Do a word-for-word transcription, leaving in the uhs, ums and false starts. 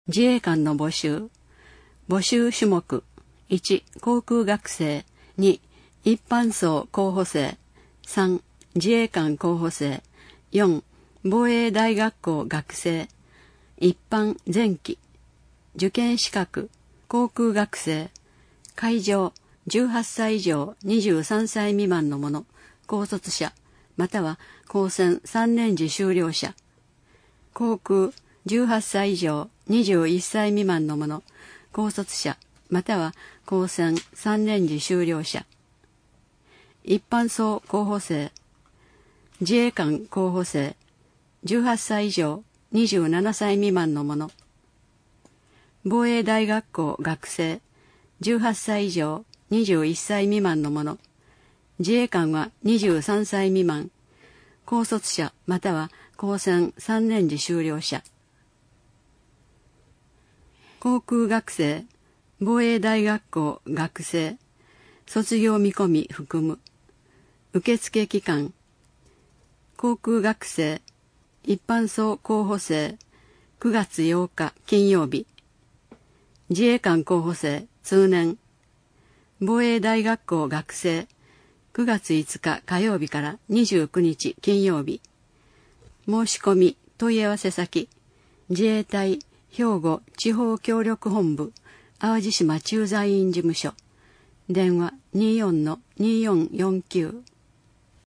自衛官の募集。募集種目。いち、航空学生。に、一般層候補生。さん、自衛官候補生。よん、防衛大学校学生。一般前期。受験資格。航空学生。会場。じゅうはっさい以上にじゅうさんさい未満の者。高卒者。または高専さんねん次修了者。航空。じゅうはっさい以上にじゅういっさい未満の者。高卒者。または高専さんねん次修了者。一般層候補生。自衛官候補生。じゅうはっさい以上にじゅうななさい未満の者。防衛大学校学生。じゅうはっさい以上にじゅういっさい未満の者。自衛官はにじゅうさんさい未満。高卒者または高専さんねん次修了者。航空学生。防衛大学校学生。卒業見込み含む。受付期間。航空学生。一般層候補生。くがつようか金曜日。自衛官候補生通年。防衛大学校学生。くがついつか火曜日からにじゅうくにち金曜日。申し込み問い合わせ先。自衛隊兵庫地方協力本部淡路島駐在員事務所。電話 にじゅうよんのにじゅうよんよんきゅう。